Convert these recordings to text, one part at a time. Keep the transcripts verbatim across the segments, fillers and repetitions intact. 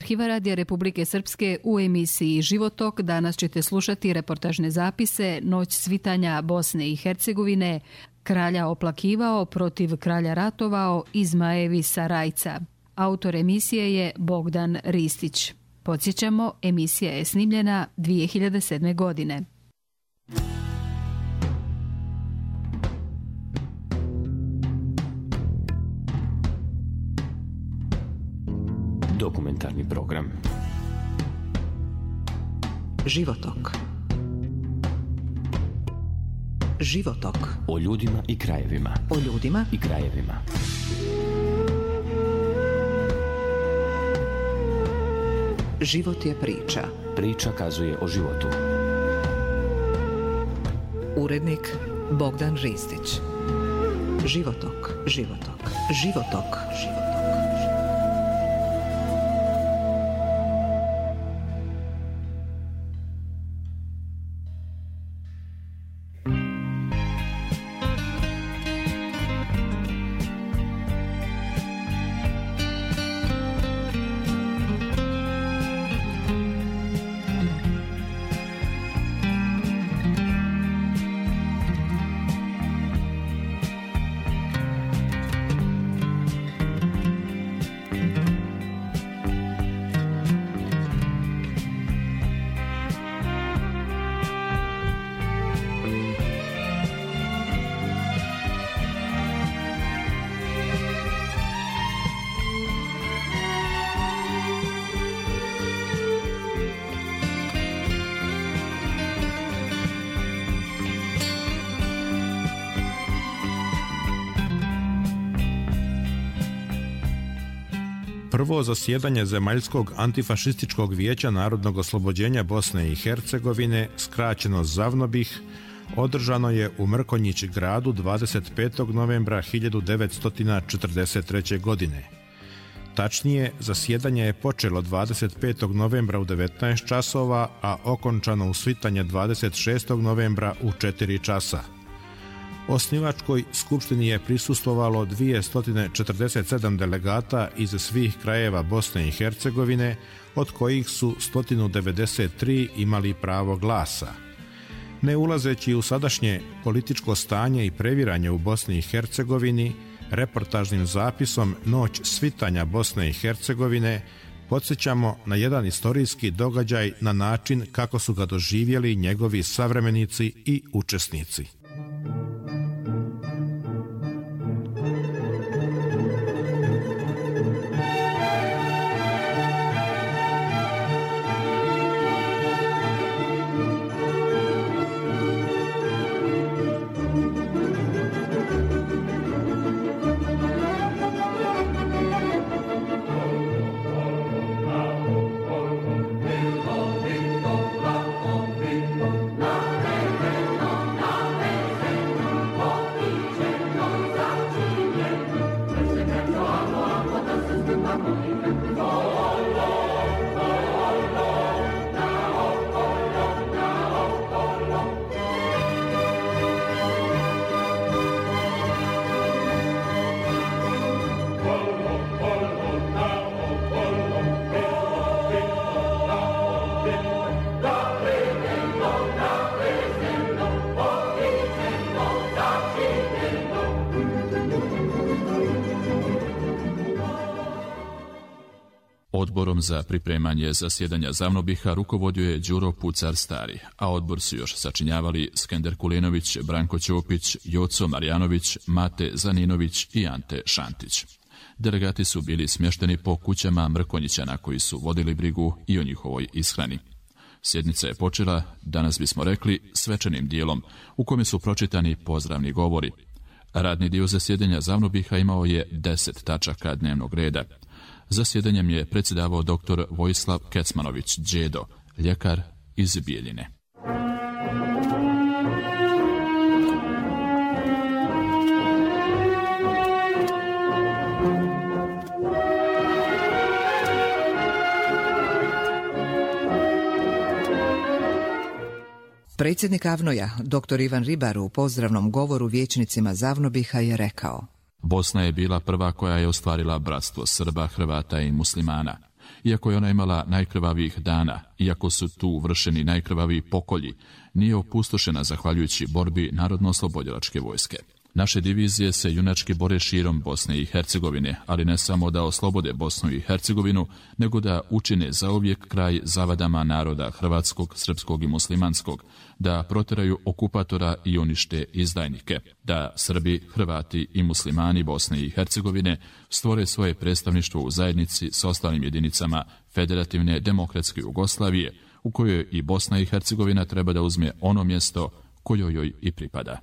Arhiva Radija Republike Srpske u emisiji Životok danas ćete slušati reportažne zapise Noć svitanja Bosne i Hercegovine, Kralja oplakivao, protiv kralja ratovao i Zmajevi Sarajca. Autor emisije je Bogdan Ristić. Podsjećamo, emisija je snimljena dvije hiljade sedme. godine. Dokumentarni program Životok. Životok. O ljudima i krajevima. O ljudima i krajevima. Život je priča. Priča kazuje o životu. Urednik Bogdan Ristić. Životok. Životok. Životok. Životok. Prvo zasjedanje Zemaljskog antifašističkog vijeća narodnog oslobođenja Bosne i Hercegovine, skraćeno ZAVNOBIH, održano je u Mrkonjić gradu dvadeset petog novembra hiljadu devetsto četrdeset treće. godine. Tačnije, zasjedanje je počelo dvadeset petog novembra u devetnaest časova, a okončano u svitanje dvadeset šestog novembra u četiri časa. Osnivačkoj skupštini je prisustvovalo dvjesto četrdeset sedam delegata iz svih krajeva Bosne i Hercegovine, od kojih su sto devedeset tri imali pravo glasa. Ne ulazeći u sadašnje političko stanje i previranje u Bosni i Hercegovini, reportažnim zapisom Noć svitanja Bosne i Hercegovine podsjećamo na jedan istorijski događaj na način kako su ga doživjeli njegovi savremenici i učesnici. Odborom za pripremanje zasjedanja ZAVNOBIH-a rukovodio je Đuro Pucar Stari, a odbor su još sačinjavali Skender Kulenović, Branko Ćopić, Joco Marjanović, Mate Zaninović i Ante Šantić. Delegati su bili smješteni po kućama Mrkonjićana koji su vodili brigu i o njihovoj ishrani. Sjednica je počela, danas bismo rekli, svečanim dijelom, u kome su pročitani pozdravni govori. Radni dio zasjedanja ZAVNOBIH-a imao je deset tačaka dnevnog reda. Zasjedanjem je predsjedavao doktor Vojislav Kecmanović Đedo, ljekar iz Bijeljine. Predsjednik AVNOJ-a, doktor Ivan Ribar, u pozdravnom govoru vijećnicima ZAVNOBIH-a je rekao: Bosna je bila prva koja je ostvarila bratstvo Srba, Hrvata i muslimana. Iako je ona imala najkrvavijih dana, iako su tu vršeni najkrvaviji pokolji, nije opustošena zahvaljujući borbi Narodno-oslobodilačke vojske. Naše divizije se junački bore širom Bosne i Hercegovine, ali ne samo da oslobode Bosnu i Hercegovinu, nego da učine zauvijek kraj zavadama naroda hrvatskog, srpskog i muslimanskog, da proteraju okupatora i unište izdajnike, da Srbi, Hrvati i muslimani Bosne i Hercegovine stvore svoje predstavništvo u zajednici s ostalim jedinicama Federativne demokratske Jugoslavije, u kojoj i Bosna i Hercegovina treba da uzme ono mjesto kojoj joj i pripada.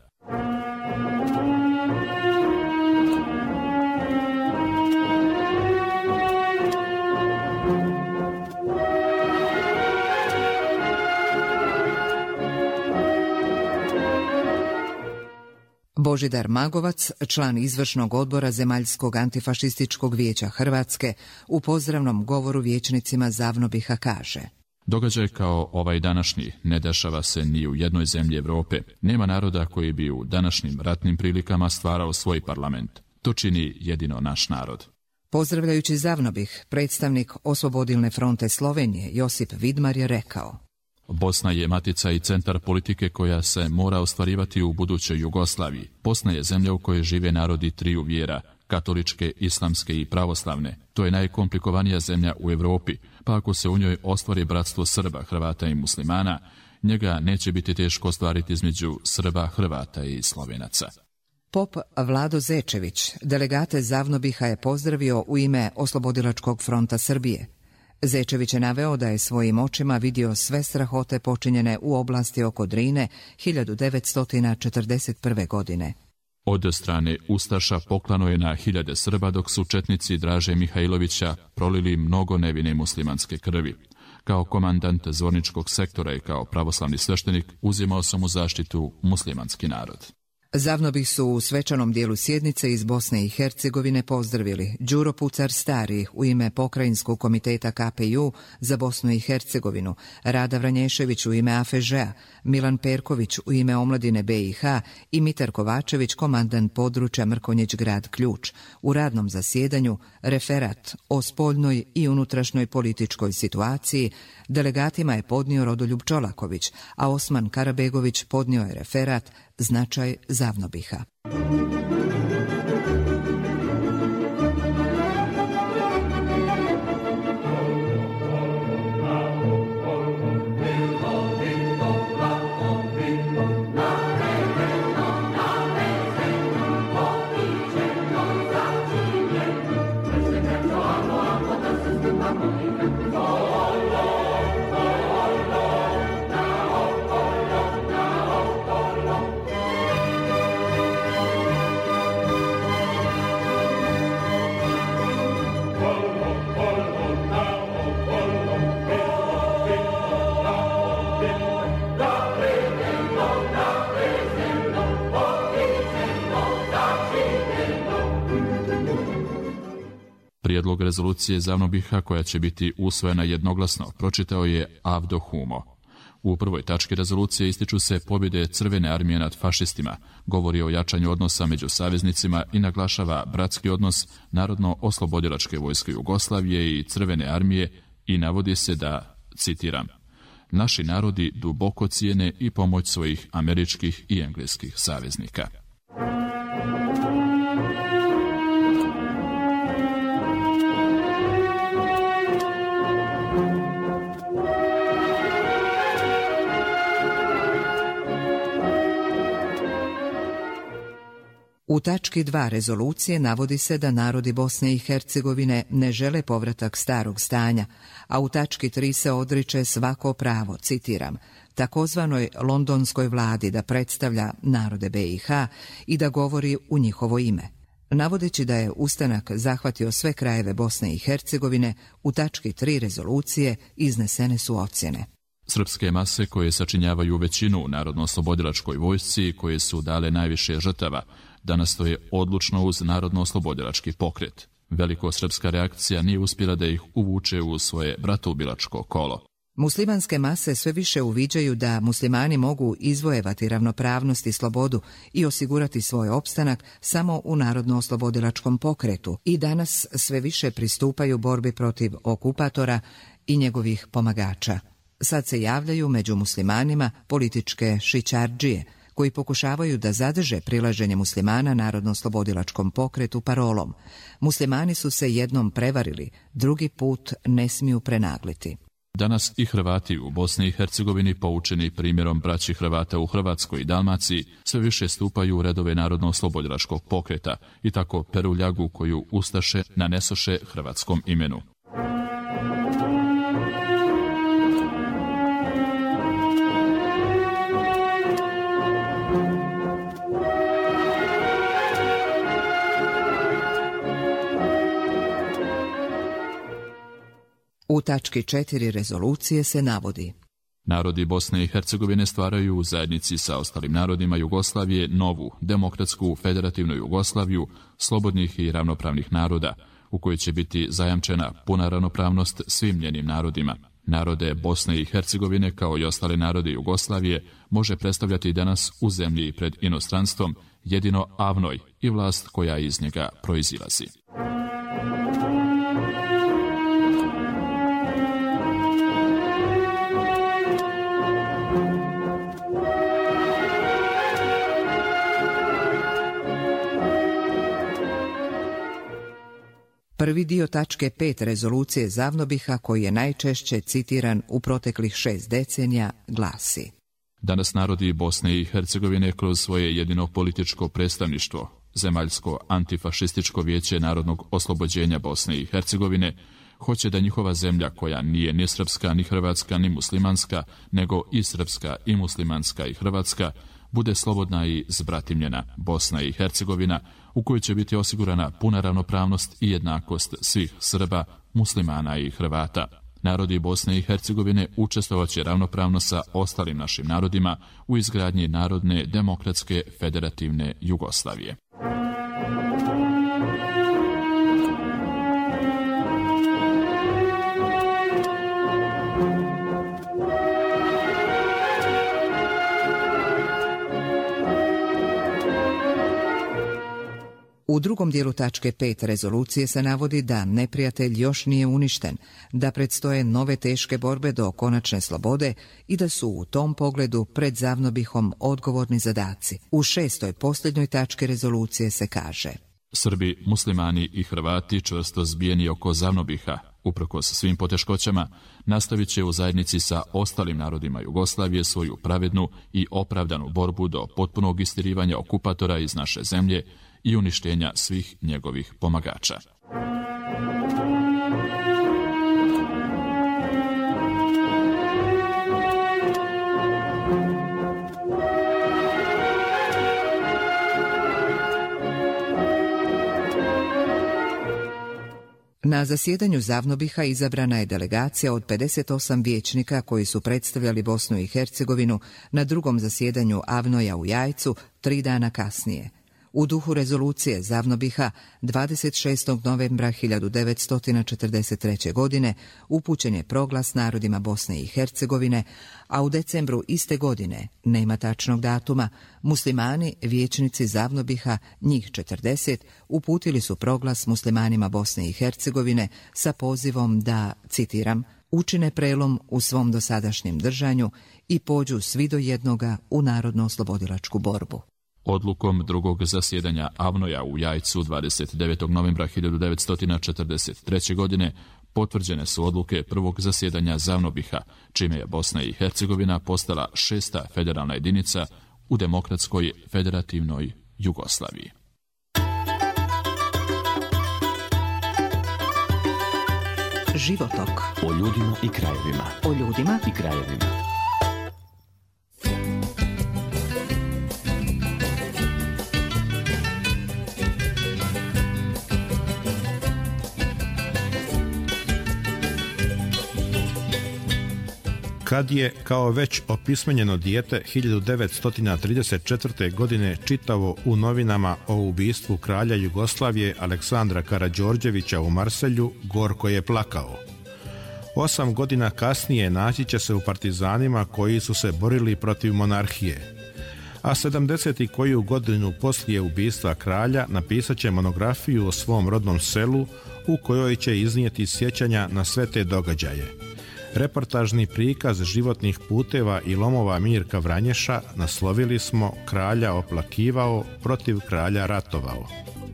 Božidar Magovac, član izvršnog odbora Zemaljskog antifašističkog vijeća Hrvatske, u pozdravnom govoru vijećnicima Zavnobiha kaže: Događaj kao ovaj današnji ne dešava se ni u jednoj zemlji Europe. Nema naroda koji bi u današnjim ratnim prilikama stvarao svoj parlament. To čini jedino naš narod. Pozdravljajući Zavnobih, predstavnik Oslobodilne fronte Slovenije Josip Vidmar je rekao: Bosna je matica i centar politike koja se mora ostvarivati u budućoj Jugoslaviji. Bosna je zemlja u kojoj žive narodi triju vjera, katoličke, islamske i pravoslavne. To je najkomplikovanija zemlja u Europi, pa ako se u njoj ostvari bratstvo Srba, Hrvata i muslimana, njega neće biti teško ostvariti između Srba, Hrvata i Slovenaca. Pop Vlado Zečević, delegate Zavnobiha, je pozdravio u ime Oslobodilačkog fronta Srbije. Zečević je naveo da je svojim očima vidio sve strahote počinjene u oblasti oko Drine hiljadu devetsto četrdeset prve. godine. Od strane Ustaša poklano je na hiljade Srba, dok su četnici Draže Mihajlovića prolili mnogo nevine muslimanske krvi. Kao komandant zvorničkog sektora i kao pravoslavni sveštenik uzimao sam u zaštitu muslimanski narod. Zavnobih su u svečanom dijelu sjednice iz Bosne i Hercegovine pozdravili Đuro Pucar Stari u ime Pokrajinskog komiteta K P U za Bosnu i Hercegovinu, Rada Vranješević u ime A F Ž-a, Milan Perković u ime Omladine B i H i Mitar Kovačević, komandant područja Mrkonjić grad Ključ. U radnom zasjedanju referat o spoljnoj i unutrašnjoj političkoj situaciji delegatima je podnio Rodoljub Čolaković, a Osman Karabegović podnio je referat Značaj Zavnobiha. Prijedlog rezolucije Zavnobiha, koja će biti usvojena jednoglasno, pročitao je Avdo Humo. U prvoj tački rezolucije ističu se pobjede Crvene armije nad fašistima, govori o jačanju odnosa među saveznicima i naglašava bratski odnos Narodno-oslobodilačke vojske Jugoslavije i Crvene armije i navodi se da, citiram, naši narodi duboko cijene i pomoć svojih američkih i engleskih saveznika. U tački dva rezolucije navodi se da narodi Bosne i Hercegovine ne žele povratak starog stanja, a u tački tri se odriče svako pravo, citiram, takozvanoj londonskoj vladi da predstavlja narode B i H i da govori u njihovo ime. Navodeći da je ustanak zahvatio sve krajeve Bosne i Hercegovine, u tački tri rezolucije iznesene su ocjene. Srpske mase koje sačinjavaju većinu u Narodno-oslobodilačkoj vojsci, koje su dale najviše žrtava, danas stoje odlučno uz Narodno-oslobodilački pokret. Veliko srpska reakcija nije uspjela da ih uvuče u svoje bratoubilačko kolo. Muslimanske mase sve više uviđaju da muslimani mogu izvojevati ravnopravnost i slobodu i osigurati svoj opstanak samo u narodno-oslobodilačkom pokretu i danas sve više pristupaju borbi protiv okupatora i njegovih pomagača. Sad se javljaju među muslimanima političke šićardžije, koji pokušavaju da zadrže prilaženje muslimana narodno-oslobodilačkom pokretu parolom. Muslimani su se jednom prevarili, drugi put ne smiju prenagliti. Danas i Hrvati u Bosni i Hercegovini, poučeni primjerom braći Hrvata u Hrvatskoj i Dalmaciji, sve više stupaju u redove narodno-oslobodilačkog pokreta i tako peru ljagu koju ustaše nanesoše hrvatskom imenu. U tački četiri rezolucije se navodi: Narodi Bosne i Hercegovine stvaraju u zajednici sa ostalim narodima Jugoslavije novu, demokratsku, federativnu Jugoslaviju, slobodnih i ravnopravnih naroda, u kojoj će biti zajamčena puna ravnopravnost svim njenim narodima. Narode Bosne i Hercegovine, kao i ostale narode Jugoslavije, može predstavljati danas u zemlji pred inostranstvom jedino AVNOJ i vlast koja iz njega proizilazi. Prvi dio tačke pet rezolucije Zavnobiha, koji je najčešće citiran u proteklih šest decenija, glasi: Danas narodi Bosne i Hercegovine kroz svoje jedino političko predstavništvo, Zemaljsko antifašističko vijeće narodnog oslobođenja Bosne i Hercegovine, hoće da njihova zemlja, koja nije ni srpska, ni hrvatska, ni muslimanska, nego i srpska, i muslimanska, i hrvatska, bude slobodna i zbratimljena Bosna i Hercegovina, u kojoj će biti osigurana puna ravnopravnost i jednakost svih Srba, muslimana i Hrvata. Narodi Bosne i Hercegovine učestvovaće ravnopravno sa ostalim našim narodima u izgradnji narodne, demokratske, federativne Jugoslavije. U drugom dijelu tačke pet rezolucije se navodi da neprijatelj još nije uništen, da predstoje nove teške borbe do konačne slobode i da su u tom pogledu pred Zavnobihom odgovorni zadaci. U šestoj posljednjoj tački rezolucije se kaže: Srbi, muslimani i Hrvati, čvrsto zbijeni oko Zavnobiha, uprkos svim poteškoćama, nastavit će u zajednici sa ostalim narodima Jugoslavije svoju pravednu i opravdanu borbu do potpunog istirivanja okupatora iz naše zemlje i uništenja svih njegovih pomagača. Na zasjedanju Zavnobiha izabrana je delegacija od pedeset osam vijećnika koji su predstavljali Bosnu i Hercegovinu na drugom zasjedanju AVNOJ-a u Jajcu tri dana kasnije. U duhu rezolucije Zavnobiha dvadeset šestog novembra hiljadu devetsto četrdeset treće. godine upućen je proglas narodima Bosne i Hercegovine, a u decembru iste godine, nema tačnog datuma, muslimani, vijećnici Zavnobiha, njih četrdeset, uputili su proglas muslimanima Bosne i Hercegovine sa pozivom da, citiram, učine prelom u svom dosadašnjem držanju i pođu svi do jednoga u narodno-oslobodilačku borbu. Odlukom drugog zasjedanja AVNOJ-a u Jajcu dvadeset devetog novembra hiljadu devetsto četrdeset treće. godine potvrđene su odluke prvog zasjedanja Zavnobiha, čime je Bosna i Hercegovina postala šesta federalna jedinica u demokratskoj federativnoj Jugoslaviji. Životok. O ljudima i krajevima. O ljudima i krajevima. Kad je, kao već opismenjeno dijete, hiljadu devetsto trideset četvrte. godine čitavo u novinama o ubistvu kralja Jugoslavije Aleksandra Karađorđevića u Marselju, gorko je plakao. Osam godina kasnije naći će se u partizanima koji su se borili protiv monarhije. A sedamdeset koju godinu poslije ubistva kralja napisat će monografiju o svom rodnom selu u kojoj će iznijeti sjećanja na sve te događaje. Reportažni prikaz životnih puteva i lomova Mirka Vranješa naslovili smo Kralja oplakivao, protiv kralja ratovao.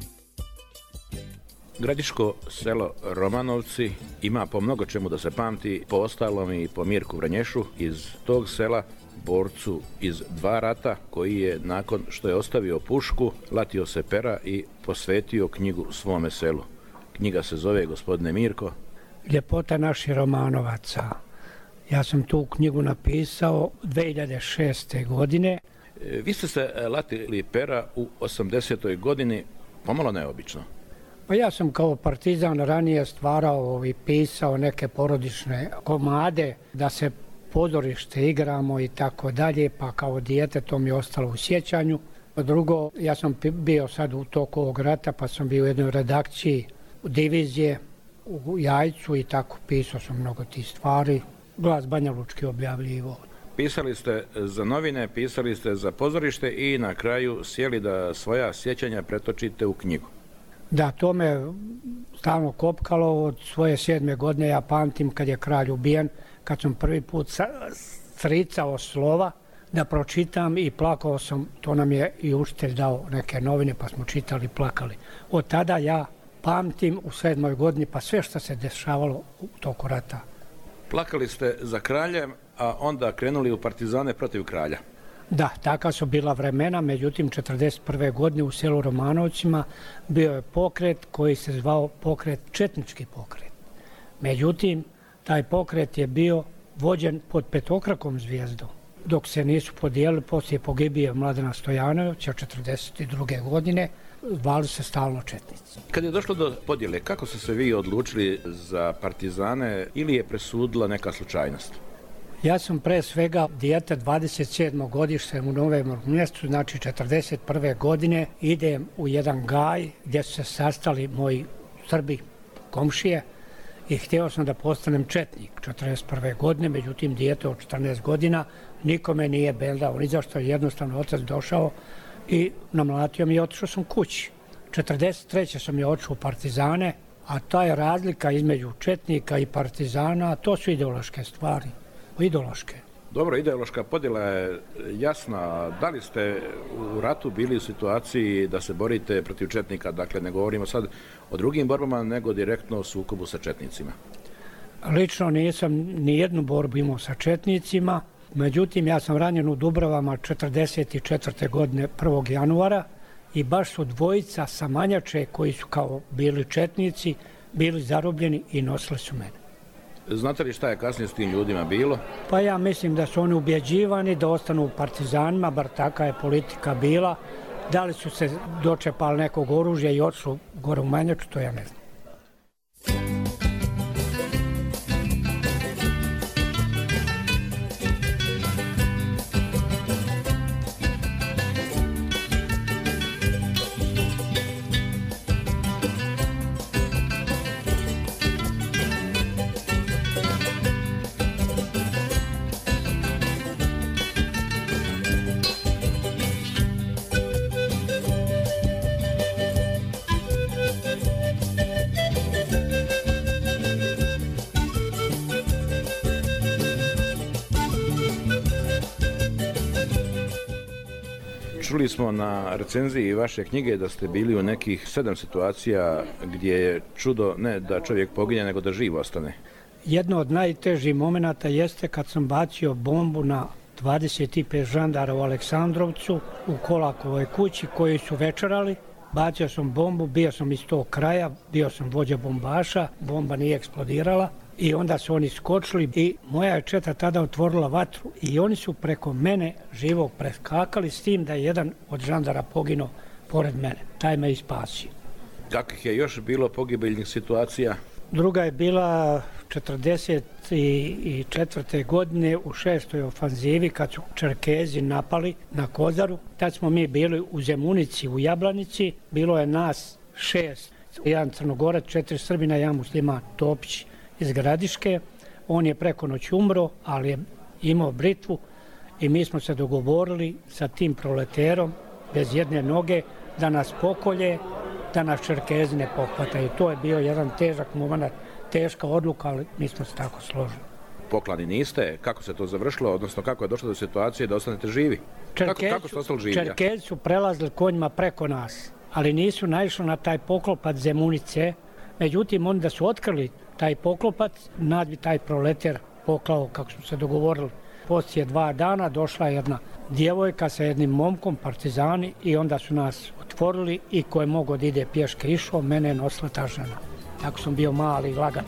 Gradiško selo Romanovci ima po mnogo čemu da se pamti, po ostalom i po Mirku Vranješu iz tog sela, borcu iz dva rata, koji je nakon što je ostavio pušku, latio se pera i posvetio knjigu svome selu. Knjiga se zove, gospodine Mirko, Ljepota naših Romanovaca. Ja sam tu knjigu napisao dve hiljade šeste. godine. Vi ste se latili pera u osamdesetoj godini, pomalo neobično. Pa ja sam kao partizan ranije stvarao i pisao neke porodične komade da se pozorište igramo i tako dalje, pa kao dijete to mi je ostalo u sjećanju. Drugo, ja sam bio sad u toku ovog rata, pa sam bio u jednoj redakciji u divizije u Jajcu i tako pisao sam mnogo tih stvari. Glas Banja Lučki objavljivo. Pisali ste za novine, pisali ste za pozorište i na kraju sjeli da svoja sjećanja pretočite u knjigu. Da, to me stalno kopkalo od svoje sedme godine. Ja pamtim kad je kralj ubijen, kad sam prvi put stricao slova da pročitam i plakao sam. To nam je i učitelj dao neke novine, pa smo čitali i plakali. Od tada ja pamtim u sedmoj godini pa sve što se dešavalo u toku rata. Plakali ste za kraljem, a onda krenuli u partizane protiv kralja. Da, taka su bila vremena, međutim četrdeset prve. godine u selu Romanovcima bio je pokret koji se zvao pokret, četnički pokret. Međutim, taj pokret je bio vođen pod petokrakom zvijezdom. Dok se nisu podijelili, poslije pogibije Mladena Stojanovića četrdeset druge. godine, zvali se stalno četnici. Kad je došlo do podjele, kako ste se vi odlučili za partizane ili je presudila neka slučajnost? Ja sam pre svega dijete dvadeset sedmog godište u Novom mjestu, znači četrdeset prve. godine idem u jedan gaj gdje su se sastali moji Srbi, komšije, i htio sam da postanem četnik četrdeset prve. godine, međutim dijete od četrnaest godina nikome nije beldao, ni zašto je jednostavno otac došao i namlatio mi i otišao sam kući. četrdeset treće. sam je otišao u partizane, a ta je razlika između četnika i partizana, to su ideološke stvari. Ideološke. Dobro, ideološka podjela je jasna. Da li ste u ratu bili u situaciji da se borite protiv četnika? Dakle, ne govorimo sad o drugim borbama, nego direktno o sukobu sa četnicima. Lično nisam ni jednu borbu imao sa četnicima. Međutim, ja sam ranjen u Dubrovama četrdeset četvrte. godine prvog januara i baš su dvojica sa Manjače koji su kao bili četnici, bili zarobljeni i nosili su mene. Znate li šta je kasnije s tim ljudima bilo? Pa ja mislim da su oni ubjeđivani da ostanu u partizanima, bar taka je politika bila. Da li su se dočepali nekog oružja i otišli gore u Manjaču, to ja ne znam. Čuli smo na recenziji vaše knjige da ste bili u nekih sedam situacija gdje je čudo ne da čovjek poginje, nego da živ ostane. Jedno od najtežih momenata jeste kad sam bacio bombu na dvadeset pet žandara u Aleksandrovcu u Kolakovoj kući koji su večerali. Bacio sam bombu, bio sam iz tog kraja, bio sam vođa bombaša, bomba nije eksplodirala. I onda su oni skočili i moja je četa tada otvorila vatru i oni su preko mene živog preskakali, s tim da je jedan od žandara poginuo pored mene. Taj me i spasio. Kakvih je još bilo pogibeljnih situacija? Druga je bila četrdeset četvrte. godine u šestoj ofanzivi kad su Čerkezi napali na Kozaru. Tad smo mi bili u Zemunici, u Jablanici. Bilo je nas šest, jedan Crnogorac, četiri Srbina, jedan Musliman, Topić iz Gradiške, On je preko noći umro, ali je imao britvu i mi smo se dogovorili sa tim proleterom bez jedne noge da nas pokolje, da nas Čerkezi ne pohvataju. To je bio jedan težak moment, teška odluka, ali mi smo se tako složili. Poklani niste, kako se to završilo, odnosno kako je došlo do situacije da ostanete živi? Čerkezi, kako, kako ste ostali živi? Čerkezi su prelazili konjima preko nas, ali nisu naišli na taj poklopac Zemunice. Međutim, oni da su otkrili taj poklopac, nad bi taj proleter poklao, kako smo se dogovorili. Poslije dva dana došla jedna djevojka sa jednim momkom, partizani, i onda su nas otvorili i ko je mogao da ide pješke išao, mene je nosila ta žena. Tako sam bio mali i lagan.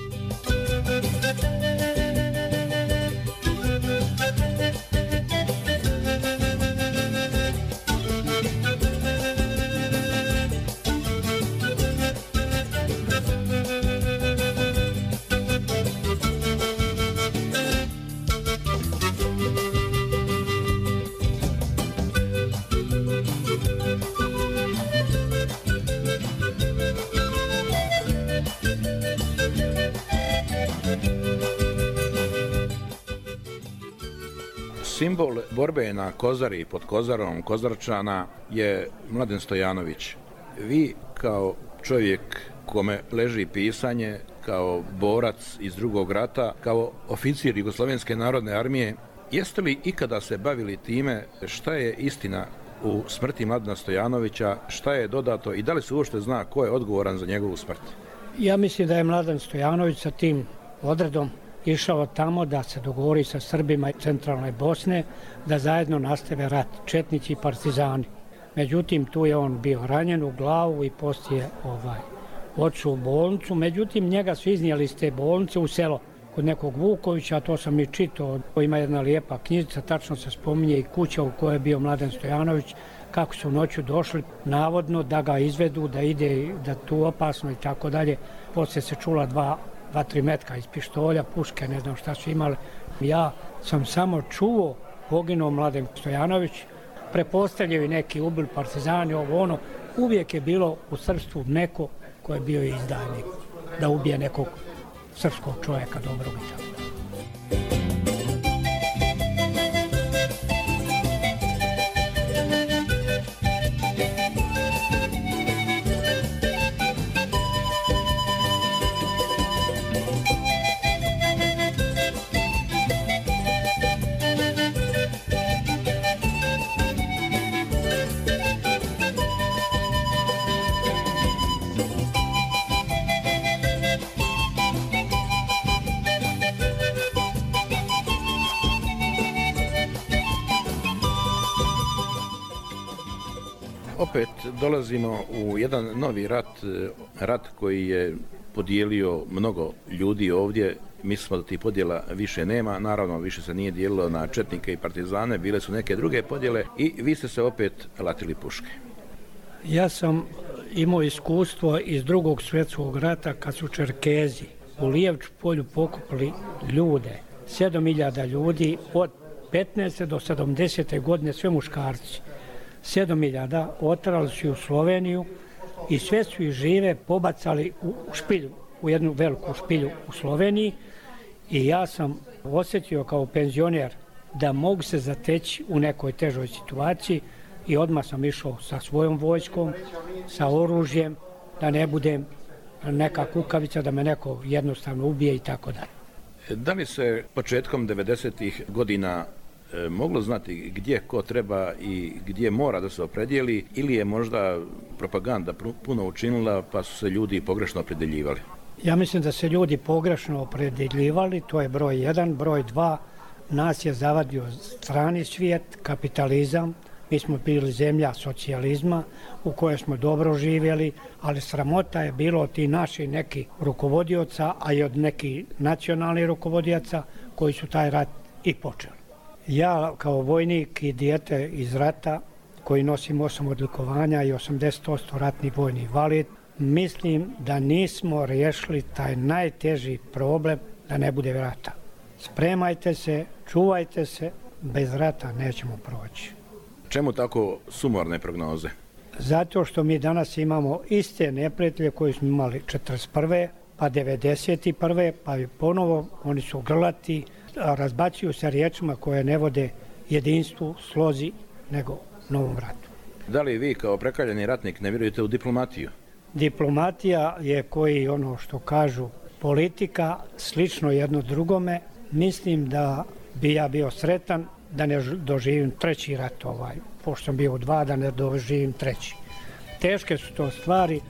Simbol borbe na Kozari pod Kozarom Kozarčana je Mladen Stojanović. Vi kao čovjek kome leži pisanje, kao borac iz drugog rata, kao oficir Jugoslovenske narodne armije, jeste li ikada se bavili time šta je istina u smrti Mladena Stojanovića, šta je dodato i da li se uopšte zna ko je odgovoran za njegovu smrt? Ja mislim da je Mladen Stojanović sa tim odredom išao tamo da se dogovori sa Srbima centralne Bosne da zajedno nastave rat, četnici i partizani. Međutim, tu je on bio ranjen u glavu i poslije ovaj, odšao u bolnicu. Međutim, njega su iznijeli iz te bolnice u selo kod nekog Vukovića, a to sam i čitao. Ima jedna lijepa knjižica, tačno se spominje i kuća u kojoj je bio Mladen Stojanović, kako su noću došli, navodno da ga izvedu, da ide, da tu opasno i tako dalje. Poslije se čula dva dva, tri metka iz pištolja, puške, ne znam šta su imali. Ja sam samo čuo poginuo Mladen Stojanović, prepostavljaju neki ubili partizani, ovo ono. Uvijek je bilo u srpstvu neko ko je bio izdajnik, da ubije nekog srpskog čovjeka dobrog i tako. Opet dolazimo u jedan novi rat, rat koji je podijelio mnogo ljudi ovdje. Mislimo da tih podjela više nema, naravno više se nije dijelilo na četnike i partizane, bile su neke druge podjele i vi ste se opet latili puške. Ja sam imao iskustvo iz drugog svjetskog rata kad su Čerkezi u Lijevču polju pokupili ljude, sedam hiljada ljudi od petnaeste do sedamdesete godine, sve muškarci. sedam hiljada oterali su u Sloveniju i sve su ih žive pobacali u špilju, u jednu veliku špilju u Sloveniji i ja sam osjetio kao penzioner da mogu se zateći u nekoj težoj situaciji i odmah sam išao sa svojom vojskom, sa oružjem, da ne budem neka kukavica, da me neko jednostavno ubije i tako dalje. Da li se početkom devedesetih godina moglo znati gdje ko treba i gdje mora da se opredijeli ili je možda propaganda puno učinila pa su se ljudi pogrešno opredeljivali? Ja mislim da se ljudi pogrešno opredeljivali, to je broj jedan. Broj dva, nas je zavadio strani svijet, kapitalizam. Mi smo bili zemlja socijalizma u kojoj smo dobro živjeli, ali sramota je bilo od tih naših nekih rukovodioca, a i od nekih nacionalnih rukovodioca koji su taj rat i počeli. Ja kao vojnik i dijete iz rata koji nosim osam odlikovanja i osamdeset posto ratni vojni invalid, mislim da nismo riješili taj najteži problem da ne bude rata. Spremajte se, čuvajte se, bez rata nećemo proći. Čemu tako sumorne prognoze? Zato što mi danas imamo iste neprijatelje koje smo imali četrdeset prve pa devedeset prve pa ponovo oni su grlati, razbacuju se riječima koje ne vode jedinstvu, slozi, nego novom ratu. Da li vi kao prekaljeni ratnik ne vjerujete u diplomatiju? Diplomatija je koji ono što kažu politika, slično jedno drugome. Mislim da bi ja bio sretan da ne doživim treći rat ovaj, pošto sam bio u dva, da ne doživim treći. Teške su to stvari.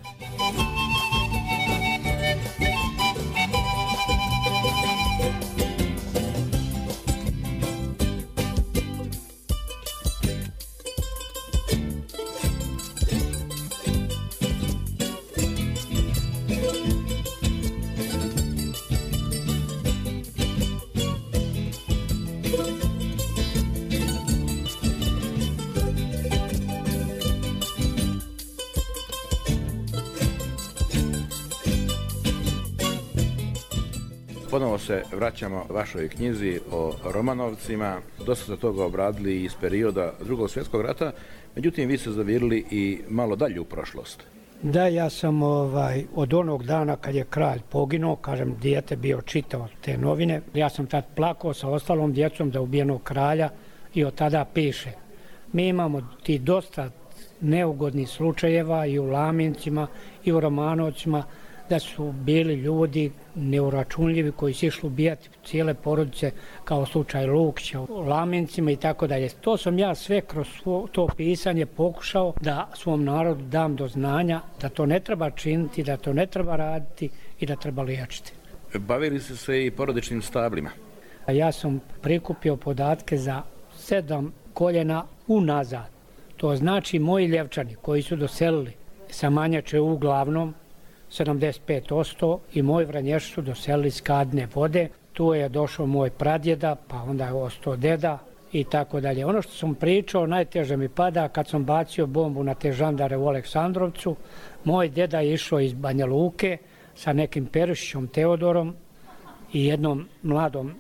Ponovo se vraćamo vašoj knjizi o Romanovcima. Dosta ste toga obradili iz perioda Drugog svjetskog rata, međutim vi ste zavirili i malo dalje u prošlost. Da, ja sam ovaj, od onog dana kad je kralj poginuo, kažem, dijete bio čitao te novine, ja sam tad plakao sa ostalom djecom da ubijenog kralja i od tada piše. Mi imamo ti dosta neugodnih slučajeva i u Lamincima i u Romanovcima, da su bili ljudi neuračunljivi koji su išli ubijati cijele porodice kao slučaj Lukića u Lamincima i tako dalje. To sam ja sve kroz to pisanje pokušao da svom narodu dam do znanja da to ne treba činiti, da to ne treba raditi i da treba liječiti. Bavili ste se i porodičnim stablima? Ja sam prikupio podatke za sedam koljena unazad. To znači moji Ljevčani koji su doselili sa Manjače uglavnom sedamdeset pet posto i moj Vranješ su doselili iz Kadne Vode. Tu je došao moj pradjeda, pa onda je ostao deda i tako dalje. Ono što sam pričao, najteže mi pada kad sam bacio bombu na te žandare u Aleksandrovcu. Moj deda je išao iz Banja Luke sa nekim Perišićom Teodorom i jednom mladom,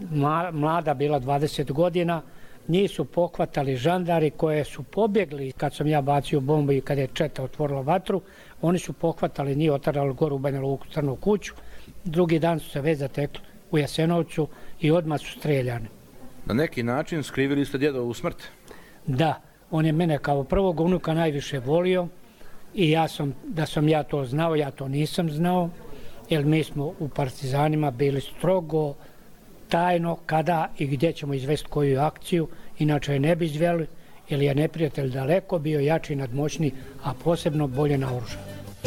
mlada bila dvadeset godina. Njih su pohvatali žandari koje su pobjegli kad sam ja bacio bombu i kad je četa otvorila vatru. Oni su pohvatali, njih otarali goru u Banja Luku, Crnu kuću. Drugi dan su se već zatekli u Jasenovcu i odmah su streljani. Na neki način skrivili ste djedovu smrt? Da, on je mene kao prvog unuka najviše volio i ja sam, da sam ja to znao, ja to nisam znao, jer mi smo u partizanima bili strogo tajno kada i gdje ćemo izvesti koju akciju, inače je ne bi izveli, jer je neprijatelj daleko bio jači i nadmoćni, a posebno bolje naoružan.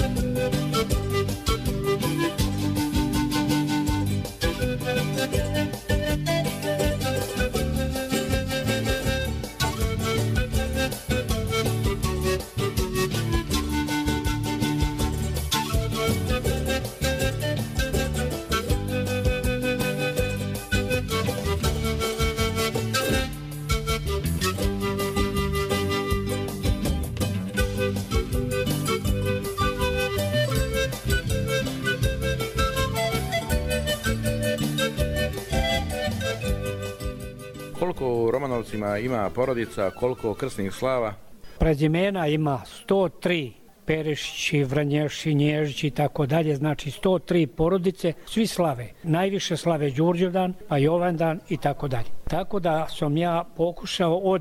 Koliko u Romanovcima ima porodica, koliko krsnih slava? Prezimena ima sto tri, Perišići, Vranješi, Nježići i tako dalje, znači sto tri porodice, svi slave. Najviše slave Đurđevdan, pa Jovandan i tako dalje. Tako da sam ja pokušao od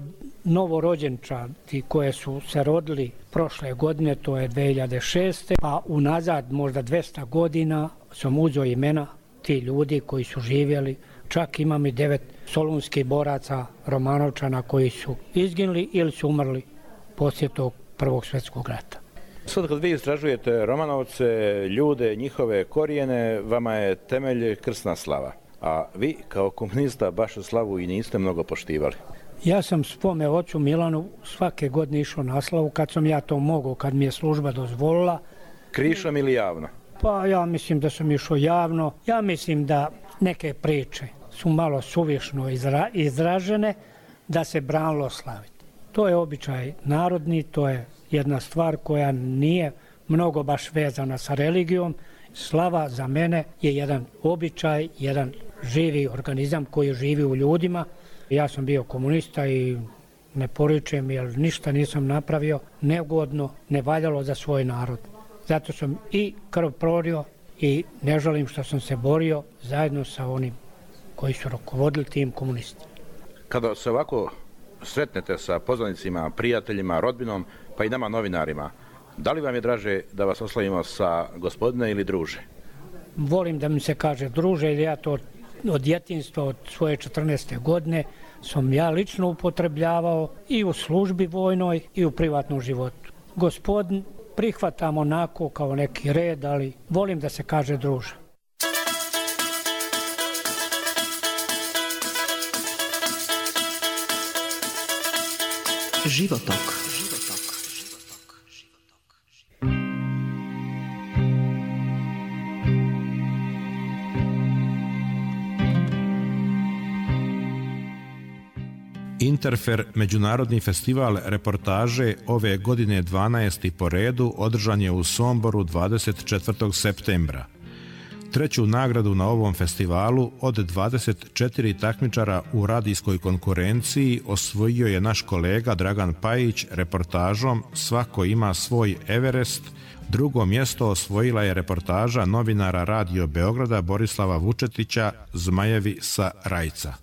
novorođenčadi koje su se rodili prošle godine, to je dve hiljade šeste. pa unazad možda dvesta godina sam uzeo imena ti ljudi koji su živjeli. Čak imam i devet solunskih boraca Romanovčana koji su izginuli ili su umrli poslije tog Prvog svjetskog rata. Sad kad vi istražujete Romanovce, ljude, njihove korijene, vama je temelj krsna slava. A vi kao komunista baš slavu i niste mnogo poštivali. Ja sam svome ocu Milanu svake godine išao na slavu kad sam ja to mogao, kad mi je služba dozvolila. Krišom ili javno? Pa ja mislim da sam išao javno. Ja mislim da neke priče su malo suvišno izra, izražene da se branilo slaviti. To je običaj narodni, to je jedna stvar koja nije mnogo baš vezana sa religijom. Slava za mene je jedan običaj, jedan živi organizam koji živi u ljudima. Ja sam bio komunista i ne poričem jer ništa nisam napravio neugodno, ne valjalo za svoj narod. Zato sam i krv prolio i ne žalim što sam se borio zajedno sa onim koji su rukovodili tim komunistima. Kada se ovako sretnete sa poznanicima, prijateljima, rodbinom, pa i nama novinarima, da li vam je draže da vas oslavimo sa gospodine ili druže? Volim da mi se kaže druže, jer ja to od djetinjstva, od svoje četrnaeste godine sam ja lično upotrebljavao i u službi vojnoj i u privatnom životu. Gospodin prihvatam onako kao neki red, ali volim da se kaže druže. Životok. Interfer, međunarodni festival reportaže, ove godine dvanaesti po redu, održan je u Somboru dvadeset četvrtog septembra. Treću nagradu na ovom festivalu od dvadeset četiri takmičara u radijskoj konkurenciji osvojio je naš kolega Dragan Pajić reportažom Svako ima svoj Everest. Drugo mjesto osvojila je reportaža novinara Radio Beograda Borislava Vučetića Zmajevi sa Rajca.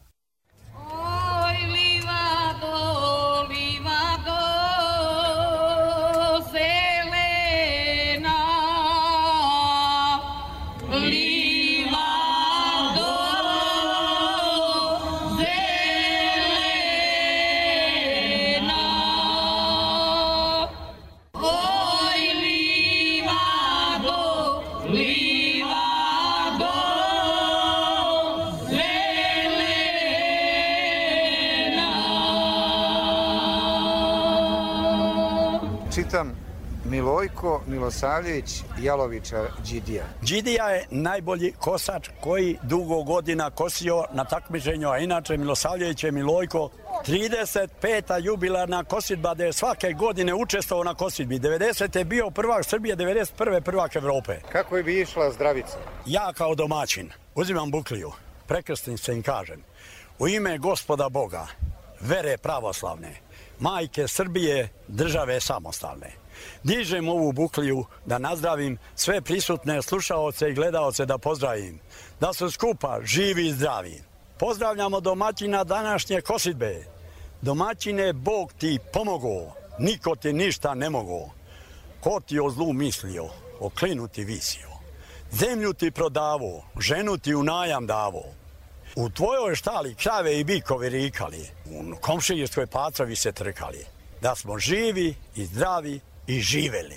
Čitam Milojko Milosavljević Jalovića Đidija. Đidija je najbolji kosač koji dugo godina kosio na takmičenju, a inače Milosavljević je Milojko trideset peta jubilarna kosidba gde je svake godine učestvovao na kosidbi. devedesete je bio prvak Srbije, devedeset prve prvak Evrope. Kako je bi išla Zdravica? Ja kao domaćin uzimam bukliju, prekrstim se im kažem: u ime Gospoda Boga, vere pravoslavne, majke Srbije, države samostalne. Dižem ovu bukliju da nazdravim sve prisutne slušaoce i gledaoce, da pozdravim, da su skupa živi i zdravi. Pozdravljamo domaćina današnje kosidbe. Domaćine, Bog ti pomogo, niko ti ništa ne mogo. Ko ti o zlu mislio, o klinu ti visio. Zemlju ti prodavo, ženu ti u najam davo. U tvojoj štali krave i bikovi rikali, u komšijskoj pacovi se trkali, da smo živi i zdravi i živeli.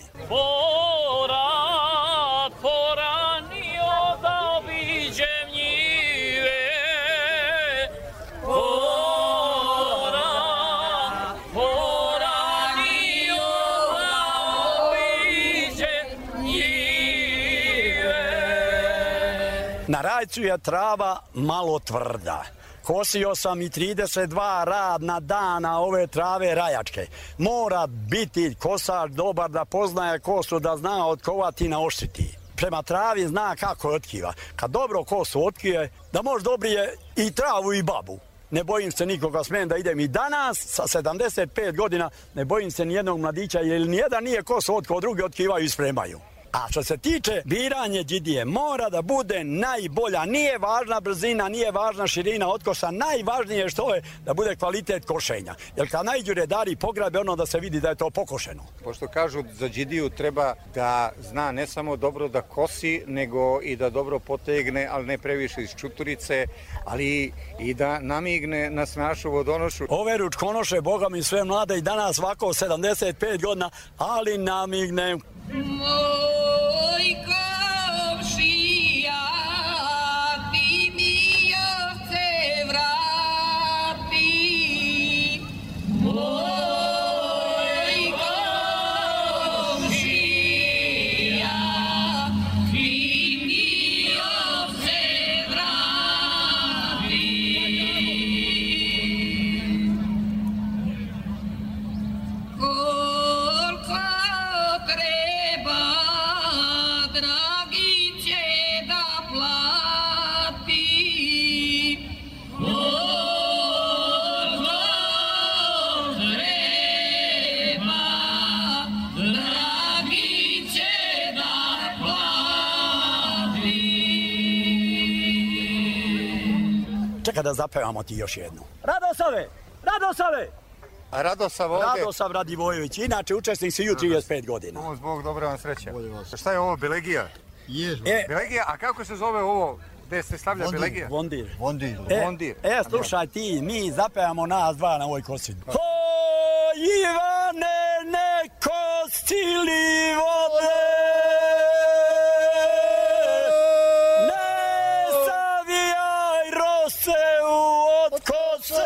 Porat poranio da obiđem njive, porat poranio da obiđem njive. Na Rajcu je trava malo tvrda. Kosio sam i trideset dva radna dana ove trave rajačke. Mora biti kosač dobar da poznaje kosu, da zna otkovati i naoštriti. Prema travi zna kako je otkiva. Kad dobro kosu otkije, da može dobrije i travu i babu. Ne bojim se nikoga, smijem da idem i danas sa sedamdeset pet godina, ne bojim se nijednog mladića, jer nijedan nije kosu otkao, drugi otkivaju i spremaju. A što se tiče biranje Đidije, mora da bude najbolja. Nije važna brzina, nije važna širina otkosa, najvažnije je što je da bude kvalitet košenja. Jer kad najđu redari pograbe, ono da se vidi da je to pokošeno. Pošto kažu za Đidiju treba da zna ne samo dobro da kosi, nego i da dobro potegne, ali ne previše iz čuturice, ali i da namigne na snašu vodonošu. Ove ručkonoše, boga mi sve mlade i danas ovako sedamdeset pet godina, ali namigne. Moj komšija, ti mi još se vrati. Moj komšija, ti mi još se vrati. Koliko treba čekaj da zapevamo ti još jednu. Radosave! Radosave! A Radosav ovdje? Radosav Radivojević, inače učesnik si ju trideset pet godina. Pomoć Bog, dobra vam sreća. Šta je ovo, Belegija? Je. E, Belegija, a kako se zove ovo gde se stavlja Vondir. Belegija? Vondir. Vondir. E, Vondir. e, slušaj ti, mi zapevamo nas dva na ovoj kosidbi. Ho, Ivane, neko stili vode, ne savijaj rose od kose.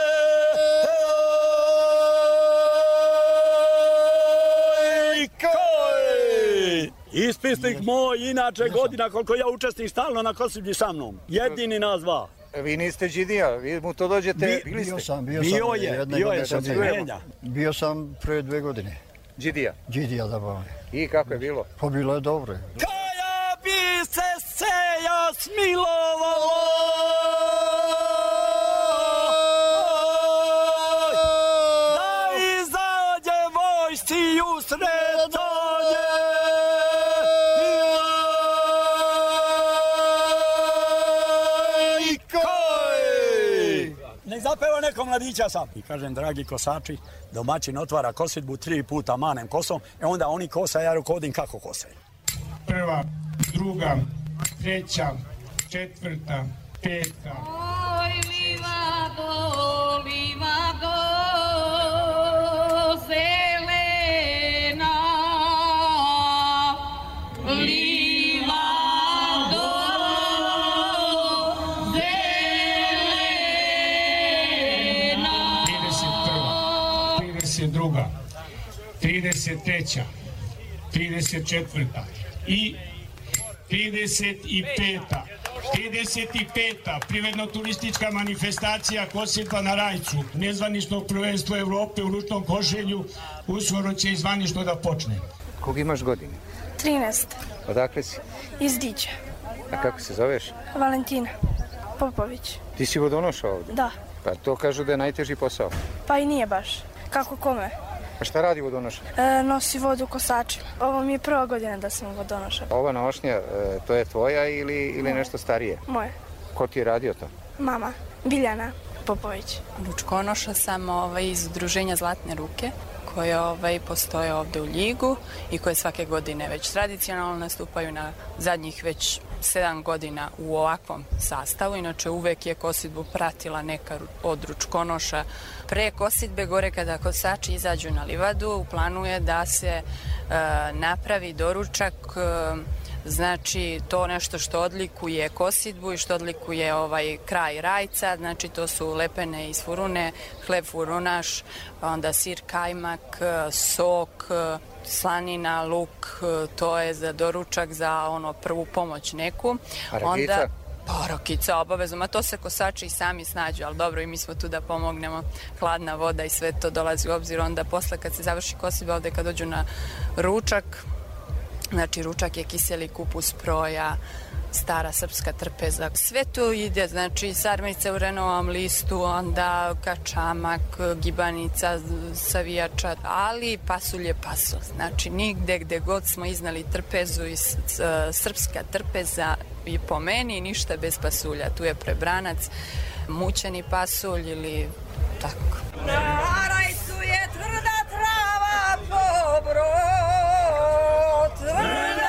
Ispisnik moj, inače godina koliko ja učestim stalno na kosidbi sa mnom. Jedini nas dva. Vi niste Đidija, vi mu to dođete, Bi, bili ste? Bio sam, bio, Bio sam. je, jedne bio je godine sa sam Crvenja. Bio sam pre dve godine. Đidija. Đidija da bavim. I kako je bilo? Pa bilo je dobro. Kaja bi se seja smilovalo, da izađe vojsci u sretanje. Nek zapeva neko mladića sam. I kažem, dragi kosači, domaćin otvara kosidbu, tri puta manem kosom, e onda oni kosa, ja rukovodim kako kose. Prva, druga, treća, četvrta, peta. Oj, livado, livado, zelena, livado, zelena. trideset prva, trideset druga, trideset treća, trideset četvrta i trideset peta. trideset peta. Privredno-turistička manifestacija kosidba na Rajcu, nezvanično prvenstvo Evrope u ručnom košelju, uskoro će i zvanično da počne. Kog imaš godine? trinaest. Odakle si? Iz Dića. A kako se zoveš? Valentina Popović. Ti si vodonoša ovdje? Da. Pa to kažu da je najteži posao. Pa i nije baš. Kako kome? A šta radi vodonoša? E, nosi vodu kosačima. Ovo mi je prva godina da sam vodonoša. Ova nošnja, e, to je tvoja ili, ili nešto starije? Moje. Ko ti je radio to? Mama. Biljana Popović. Ručkonoša sam ovaj, iz udruženja Zlatne ruke, koje ovaj, postoje ovde u Ljigu i koje svake godine već tradicionalno nastupaju na zadnjih već sedam godina u ovakvom sastavu. Inače, uvek je kosidbu pratila neka od ručkonoša. Pre kosidbe gore kada kosači izađu na livadu, u planu je da se e, napravi doručak, e, znači to nešto što odlikuje kosidbu i što odlikuje ovaj kraj Rajca, znači to su lepene iz furune, hleb furunaš, onda sir kajmak, sok, slanina, luk, to je za doručak, za ono prvu pomoć neku. A rakica? Onda pa rakica obavezno, a to se kosači i sami snađu, ali dobro, i mi smo tu da pomognemo, hladna voda i sve to dolazi u obzir. Onda posle kad se završi kosidba, ovde kad dođu na ručak, znači ručak je kiseli kupus proja, stara srpska trpeza. Sve to ide, znači sarmice u renovom listu, onda kačamak, gibanica, savijača, ali pasulj paso. Znači nigde gde god smo iznali trpezu i srpska trpeza i po meni ništa bez pasulja. Tu je prebranac, mućeni pasulj ili tako. Na Rajcu je tvrda trava pobro, tvrda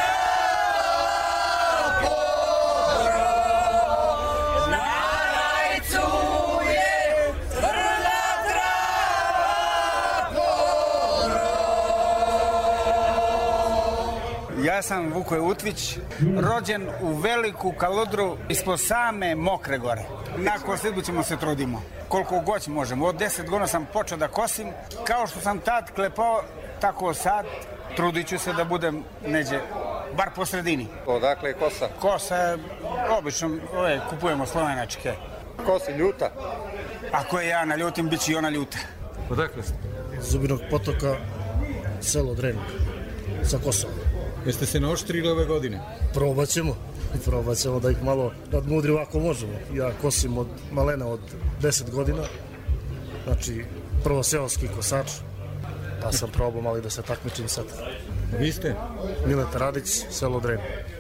Ja sam Vukoje Utvić, rođen u Veliku Kaludru ispod same Mokre gore. Na kosidbu ćemo se trudimo, koliko god možemo. Od deset godina sam počeo da kosim. Kao što sam tad klepao, tako sad trudit ću se da budem neđe, bar po sredini. Odakle je kosa? Kosa je, obično, ove, kupujemo slovenačke. Kosi ljuta? Ako je ja naljutim, bit će i ona ljuta. Odakle ste? Zubinog potoka, selo Dren, sa Kosova. Jeste se naoštrili ove godine? Probat ćemo. Probat ćemo da ih malo nadmudrimo ako možemo. Ja kosim od malena od deset godina. Znači, prvo seoski kosač. Pa sam probao malo da se takmičim sad. Vi ste? Mileta Radić, selo Dren.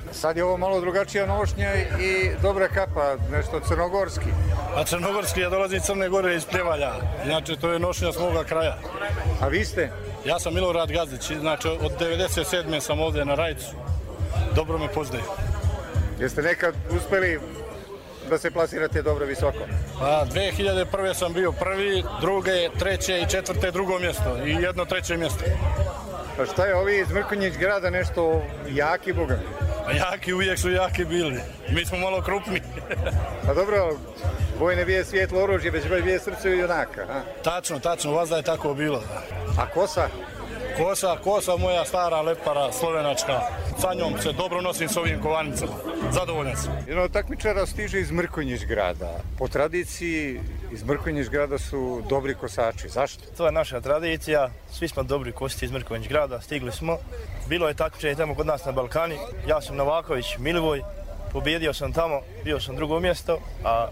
Sad je ovo malo drugačija nošnja i dobra kapa, nešto crnogorski. A crnogorski, ja dolazim iz Crne Gore iz Pljevalja, inače to je nošnja s moga kraja. A vi ste? Ja sam Milorad Gazdić, znači od devedeset sedme sam ovdje na Rajcu, dobro me poznaje. Jeste nekad uspeli da se plasirate dobro visoko? A, dve hiljade prve sam bio prvi, druge, treće i četvrte drugo mjesto i jedno treće mjesto. A šta je ovi iz Mrkonjić grada nešto jaki boga? A jaki uvijek su jaki bili, mi smo malo krupni. Pa dobro, boj ne bije svijetlo oružje, već bije srce junaka. A? Tačno, tačno, vas da je tako bilo. A kosa? Kosa, kosa moja stara lepara, slovenačka. Sa njom se dobro nosim s ovim kovanicama. Zadovoljan sam. Jedan od takmičara stiže iz Mrkonjić grada. Po tradiciji iz Mrkonjić grada su dobri kosači. Zašto? To je naša tradicija. Svi smo dobri kosti iz Mrkonjić grada. Stigli smo. Bilo je takmičenje tamo kod nas na Balkani. Ja sam Novaković Milivoj. Pobjedio sam tamo. Bio sam drugo mjesto. A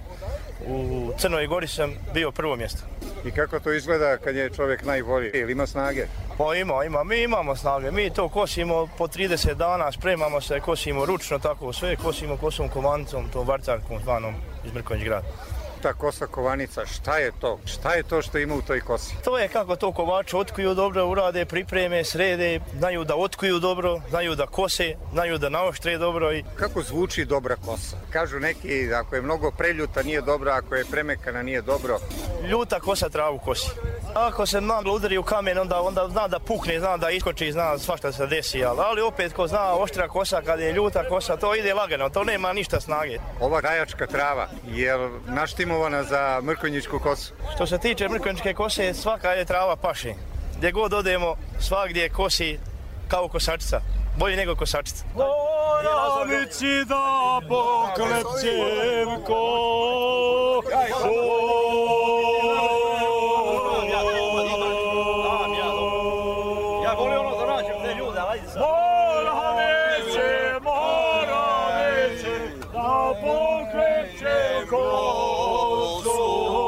u Crnoj Gori sam bio prvo mjesto. I kako to izgleda kad je čovjek najbolji? Ili ima snage? Pa ima, ima. Mi imamo snage. Mi to kosimo po trideset dana, spremamo se, kosimo ručno, tako sve. Kosimo kosom kovanicom, tom varcarkom zvanom iz Mrkonjić grada. Ta kosa kovanicca, šta je to? Šta je to što ima u toj kosi? To je kako to kovači otkuju dobro, urade, pripreme, srede, znaju da otkuju dobro, znaju da kose, znaju da naoštre dobro. I... Kako zvuči dobra kosa? Kažu neki, ako je mnogo preljuta nije dobra, ako je premekana nije dobro. Ljuta kosa travu kosi. Ako se naglo udari u kamen, onda, onda zna da pukne, zna da iskoči, zna svašta se desi. Ali, ali opet ko zna oštra kosa, kad je ljuta kosa, to ide lagano, to nema ništa snage. Ova rajačka trava, je li naštimovana za mrkonjičku kosu? Što se tiče mrkonjičke kose, svaka je trava paše. Gdje god odemo, svagdje kosi kao kosačica. Bolje nego kosačica. Lojanici da poklepćem ko... Ja volim ono da nađem te ljude, ali ajde sad. Mora neće, mora neće, da poklepćem kosu.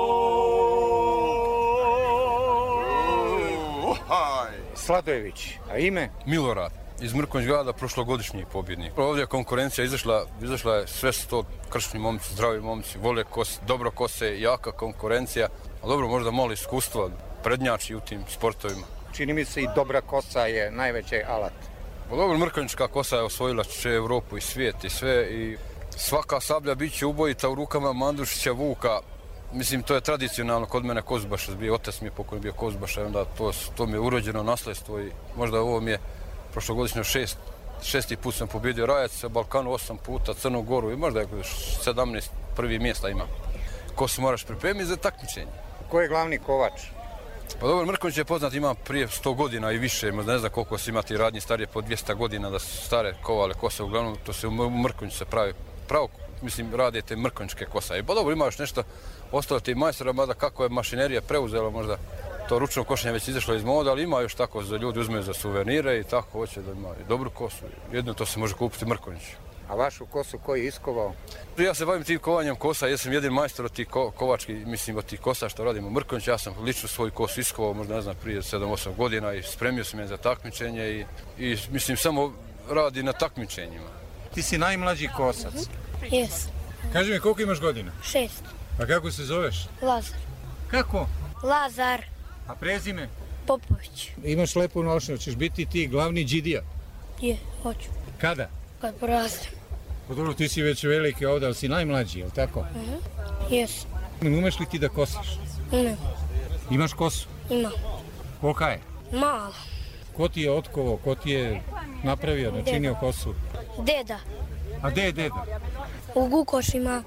Sladojević, a ime? Milorad, iz Mrkonjić grada, prošlogodišnji pobjednik. Ovdje je konkurencija izašla, izašla je sve su to kršni momci, zdravi momci, vole kose, dobro kose, jaka konkurencija, a dobro možda malo iskustva, prednjači u tim sportovima. Čini mi se i dobra kosa je najveći alat. Pa dobro, mrkonjička kosa je osvojila će Evropu i svijet i sve i svaka sablja bit će ubojita u rukama Mandušića Vuka. Mislim, to je tradicionalno kod mene Kozbaša, bio otac mi je pokojni bio Kozbaša i onda to, to mi je urođeno nasljedstvo i možda ovo mi je prošlogodišnjo šest, šesti put sam pobjedio Rajac, sa Balkanu osam puta, Crnu Goru i možda je sedamnaest prvi mjesta imam. Ko se moraš pripremiti za takmičenje? Ko je glavni kovač? Pa dobro, Mrkonjić je poznat, ima prije sto godina i više, možda ne znam koliko se imati radnji starije po dvjesto godina da su stare kovale kose, uglavnom to se u Mrkonjiću se pravi, pravo, mislim, radite mrkonjičke kosa. I pa dobro, ima još nešto, ostalo ti majstora, mada kako je mašinerija preuzela, možda to ručno košenje već izašlo iz moda, ali ima još tako za ljudi uzmeju za suvenire i tako hoće da ima i dobru kosu. Jedno to se može kupiti Mrkonjić. A vašu kosu ko je iskovao? Ja se bavim tim kovanjem kosa, ja sam jedin majstor od tih ko, kovački, mislim od tih kosa što radimo u Mrkonjiću. Ja sam lično svoju kosu iskovao, možda ne znam, prije sedam osam godina i spremio sam je za takmičenje i, i mislim samo radi na takmičenjima. Ti si najmlađi kosac? Jes. Kaži mi, koliko imaš godina? Šest. A kako se zoveš? Lazar. Kako? Lazar. A prezime? Popović. Imaš lepu nošnju, ćeš biti ti glavni džidija? Je, hoću. Kada? Kad porastem. Pa dobro, ti si već veliki ovdje, ali si najmlađi, jel tako? Mhm. Jes. Umeš li ti da kosiš? Ne. Imaš kosu? Ima. Kolika je? Mala. Ko ti je otkovao, ko ti je napravio, načinio kosu? Deda. A gdje je deda? U Gukošima.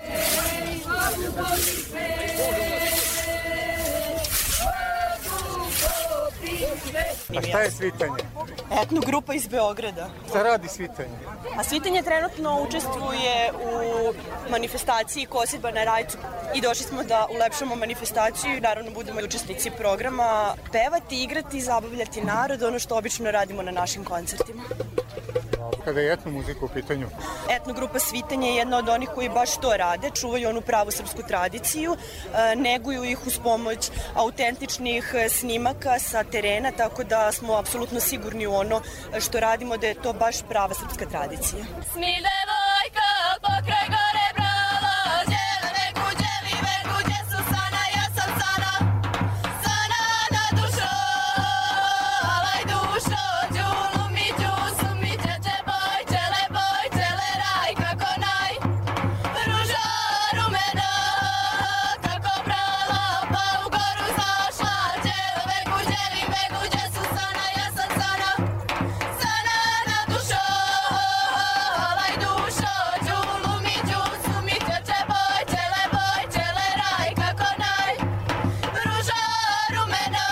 A šta je svitanje? Etno grupa iz Beograda. Šta radi svitanje? A svitanje trenutno učestvuje u manifestaciji Kosidba na Rajcu i došli smo da ulepšamo manifestaciju i naravno budemo učesnici programa pevati, igrati, zabavljati narod, ono što obično radimo na našim koncertima. Kada je etno muzika u pitanju? Etnogrupa Svitanje je jedna od onih koji baš to rade, čuvaju onu pravu srpsku tradiciju, neguju ih uz pomoć autentičnih snimaka sa terena, tako da smo apsolutno sigurni u ono što radimo, da je to baš prava srpska tradicija. Sni devojka pokraj gore brala, zelene kuće, live kuće su sana, ja sam sana, sana na dušo, alaj dušo, džulu mi džusu mi čeče boj, čele boj, čele raj, kako naj, ruža rumena, kako brala, pa u goru zašla, zelene kuće, live kuće su sana, ja sam sana, sana na dušo, alaj dušo, džulu mi džusu mi čeče boj, čele boj, čele raj, kako naj, ruža rumena.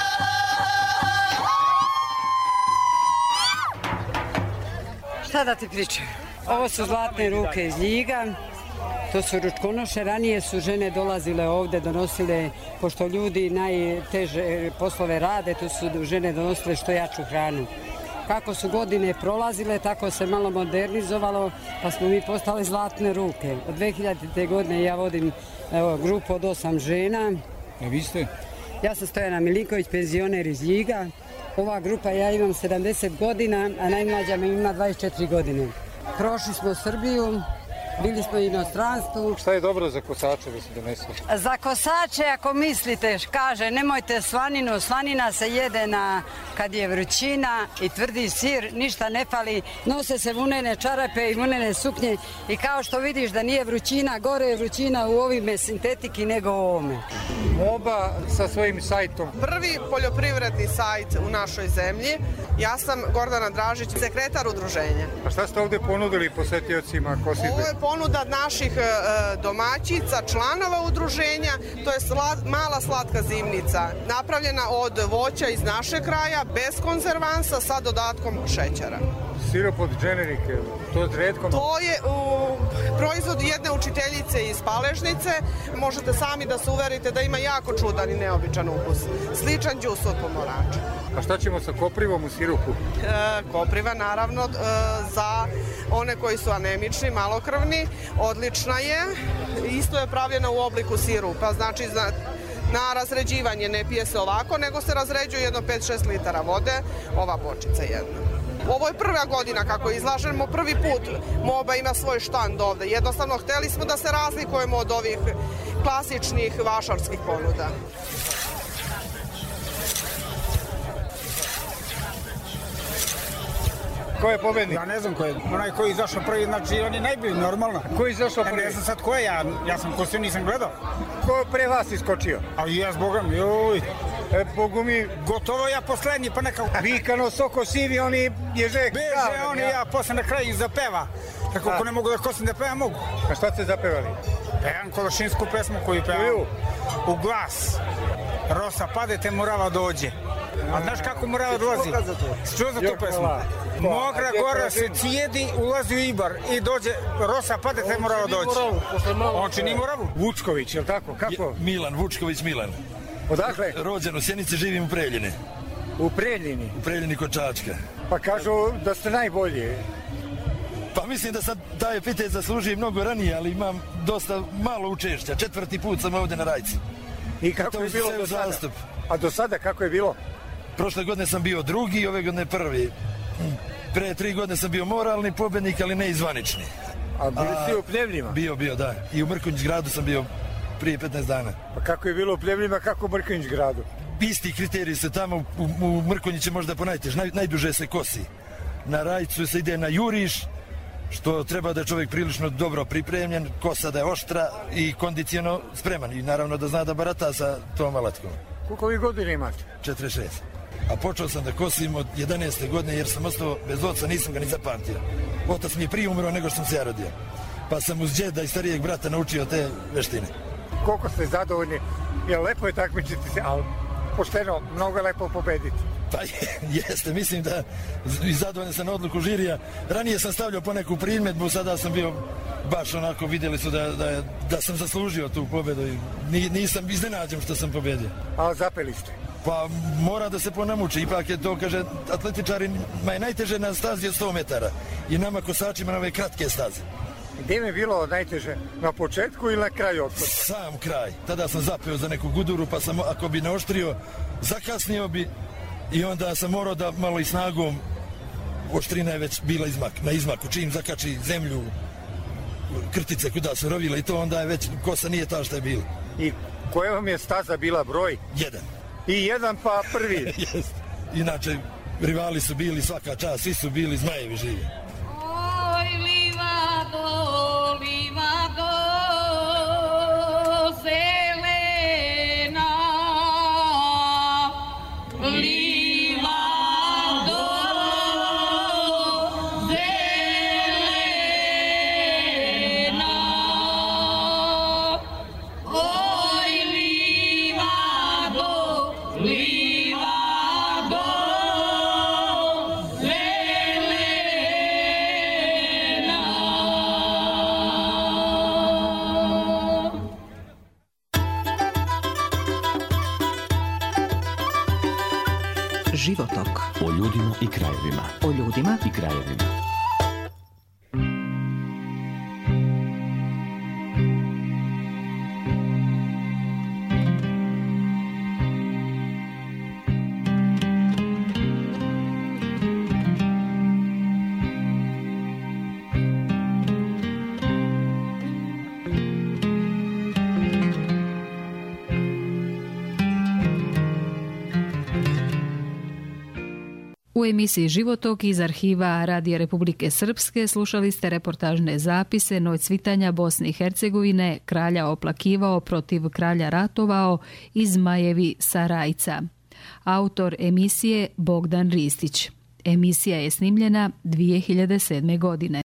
Šta da ti pričam? Ovo su zlatne ruke iz Ljiga, to su ručkonoše. Ranije su žene dolazile ovde, donosile, pošto ljudi najteže poslove rade, tu su žene donosile što jaču hranu. Kako su godine prolazile, tako se malo modernizovalo, pa smo mi postali zlatne ruke. Od dve hiljadite. godine ja vodim evo, grupu od osam žena. A vi ste? Ja sam Stojana Milinković, penzioner iz Ljiga. Ova grupa, ja imam sedamdeset godina, a najmlađa me ima dvadeset četiri godine. Prošli smo Srbiju, bili smo u inostranstvu. Šta je dobro za kosače da se donese? Za kosače, ako mislite, kaže, nemojte slaninu, slanina se jede na kad je vrućina i tvrdi sir, ništa ne fali, nose se vunene čarape i vunene suknje i kao što vidiš da nije vrućina, gore je vrućina u ovime sintetiki nego u ovome. Oba sa svojim sajtom. Prvi poljoprivredni sajt u našoj zemlji. Ja sam Gordana Dražić, sekretar udruženja. A šta ste ovde ponudili posetiocima Kosidbe? Ovo je ponuda naših e, domaćica, članova udruženja. To je slad, mala slatka zimnica, napravljena od voća iz našeg kraja, bez konzervansa, sa dodatkom šećera. Sirop od dženerike, to je redkom? To je u, proizvod jedne učiteljice iz Paležnice. Možete sami da se uverite da ima jako čudan i neobičan ukus. Sličan džus od pomorača. A šta ćemo sa koprivom u sirupu? E, kopriva naravno e, za one koji su anemični, malokrvni, odlična je. Isto je pravljena u obliku sirupa, znači za, na razređivanje ne pije se ovako, nego se razređuje jedno pet šest litara vode, ova bočica jedna. Ovo je prva godina kako izlažemo, prvi put Moba ima svoj štand ovde. Jednostavno, hteli smo da se razlikujemo od ovih klasičnih vašarskih ponuda. Ko je pobednik? Ja ne znam ko je. Onaj koji je izašao prvi, znači on je najbolji, normalno. Ko je izašao prvi? Ja ne znam sad ko je, ja, ja sam kostio, nisam gledao. Ko je pre vas iskočio? A i ja s Bogom, joj. E, Bogu mi... Gotovo ja poslednji, pa neka... Vikano, soko, sivi, oni ježek. Beže, oni, ja posle na kraju zapeva. Tako ako ne mogu da kosim da pevam, mogu. A šta ste zapevali? Pevam kološinsku pesmu koju pevam. U glas. Rosa pade, te morava dođe. A znaš kako morava dolazi? Čuo za tu pesmu? Mokra gora se cijedi, ulazi u Ibar i dođe, Rosa pade, te morava dođe. On čini moravu. Vučković, je li tako? Kako? Milan, Vučković Milan. Odakle? Rođen u Sjenici, živim u Preljini. U Preljini? U Preljini kod Čačka. Pa kažu da ste najbolji. Pa mislim da sad taj epitet zaslužuje mnogo ranije, ali imam dosta malo učešća. Četvrti put sam ovdje na Rajci. I kako je bilo do sada? A do sada kako je bilo? Prošle godine sam bio drugi, ove godine prvi. Pre tri godine sam bio moralni pobednik, ali ne i zvanični. A bili ste u Pljevljima? Bio, bio, da. I u Mrkonjić gradu sam bio prije petnaest dana. Pa kako je bilo u Pljevljima, kako u Mrkonjić gradu? Isti kriteriji se tamo, u, u Mrkonjiće možda ponajtež, naj, najduže se kosi. Na Rajcu se ide na juriš, što treba da je čovjek prilično dobro pripremljen, kosa da je oštra i kondiciono spreman. I naravno da zna da barata sa tom alatkom. Koliko vi godine imate? četrdeset šest. A počeo sam da kosim od jedanaeste godine jer sam ostao bez oca, nisam ga ni zapamtio. Otac mi je prije umro nego što sam se ja rodio. Pa sam uz džeda i starijeg brata naučio te veštine. Koliko ste zadovoljni? Jer lepo je takmičiti se, ali pošteno, mnogo je lepo pobediti. Pa je, jeste, mislim da i zadovoljan sam na odluku žirija. Ranije sam stavljao poneku primjedbu, sada sam bio baš onako, vidjeli su da, da, da sam zaslužio tu pobedu i nisam iznenađen što sam pobedio. A zapeli ste? Pa mora da se ponamuči, ipak je to, kaže, atletičarima je najteže na stazi od sto metara i nama kosačima na ove kratke staze. Gdje mi je bilo najteže? Na početku ili na kraju otpora? Sam kraj. Tada sam zapeo za neku guduru, pa sam, ako bi naoštrio, zakasnio bi i onda sam morao da malo i snagom, oštrina je već bila izmak, na izmaku, čim zakači zemlju, krtice kuda su rovile i to, onda je već kosa nije ta što je bila. I koja vam je staza bila broj? Jedan. I jedan pa prvi? Jest. Inače, rivali su bili svaka čast, svi su bili zmajevi živi. Oj, livado, livado, zelena, livado, zelena. Oj, livado, livado, Životok. O ljudima i krajevima. O ljudima i krajevima. U emisiji Životok iz arhiva Radija Republike Srpske slušali ste reportažne zapise Noć svitanja Bosne i Hercegovine, kralja oplakivao, protiv kralja ratovao i Zmajevi sa Rajca. Autor emisije Bogdan Ristić. Emisija je snimljena dvije hiljade sedme godine.